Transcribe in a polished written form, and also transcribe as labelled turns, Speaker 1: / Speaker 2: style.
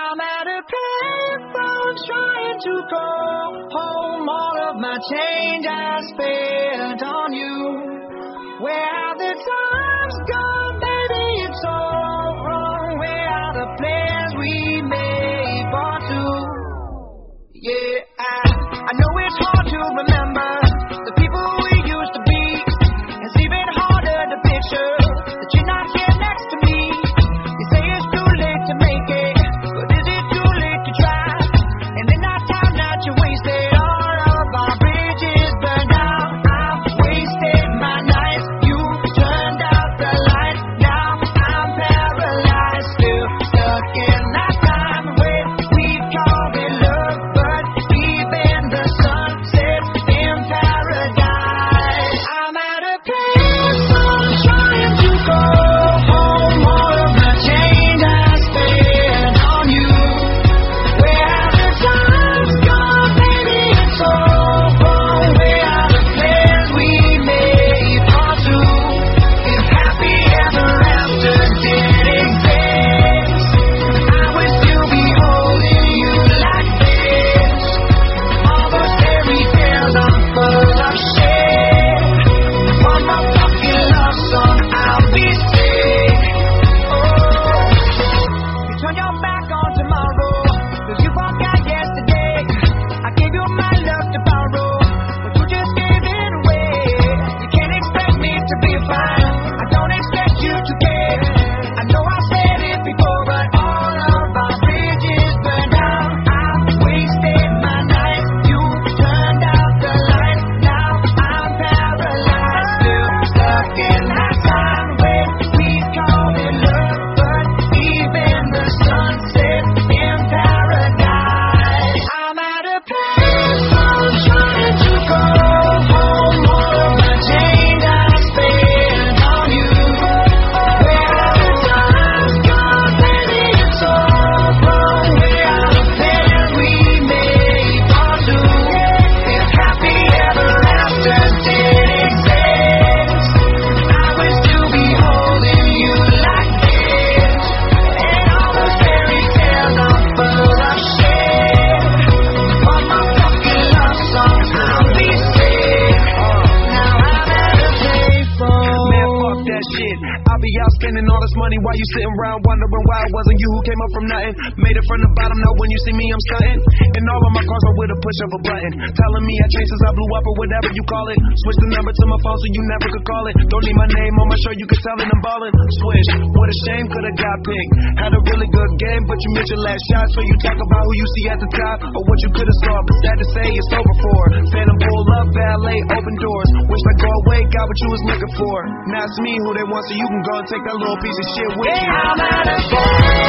Speaker 1: I'm at a payphone trying to call home. All of my change I spent on you. Where have the times gone, baby? It's all wrong. Where are the plans we made for two? Yeah, I know it's hard to remember the people we used to be. It's even harder to picture that you're not here next to me. You say it's too late to make it, but is it too late to try? And in that time that you wasted, all of our bridges burned out. I've wasted my nights. You turned out the lights. Now I'm paralyzed, still stuck in that time when we called it love, but even the sun sets in paradise. I'm at a payphone trying to go home. All of my change I spent on you. Where have the times gone, baby? It's all wrong. Where are the plans we made for two? If happy ever after did exist, I would still be holding you like this. All those fairy tales are full of shit. One more fucking love song, I'll be sick. You turn your back on tomorrow, 'cause you forgot yesterday. I gave you my love to borrow, but you just gave it away. You can't expect me to be fine, I don't expect you to care. I know I said it before, but all of our bridges burned out. I've wasted my nights. You turned out the lights. Now I'm paralyzed, still stuck in that time when we called it love, but even the sun sets in paradise. I'm at a payphone trying to go home. All of my change I spent on you. Where are the times gone, baby? It's all wrong. Where are the plans we made for two? If happy ever after did exist, I would still be holding you like this. And all those fairy tales are full of shit. One more fucking love song, I'll be sick. Now I'm at a payphone.
Speaker 2: Man, fuck that shit. I'll be out spending all this money while you sitting around wondering why it wasn't you who came up from nothing. Made it from the bottom, now when you see me, I'm stunting. And all of my cars are with a push of a button. Telling me I changed since I blew up or whatever you call it. Switch the number to my phone so you never could call it. Don't need my name on my shirt, you can tell it I'm ballin'. Switch, what a shame, could've got picked. Had a really good game, but you missed your last shot. So you talk about who you see at the top or what you could've saw. But sad to say, it's over for. Phantom pull up, valet, open doors. Wish I go away, got what you was looking for. Now it's me who they want, so you can go and take that little piece of shit with you.
Speaker 1: I'm at a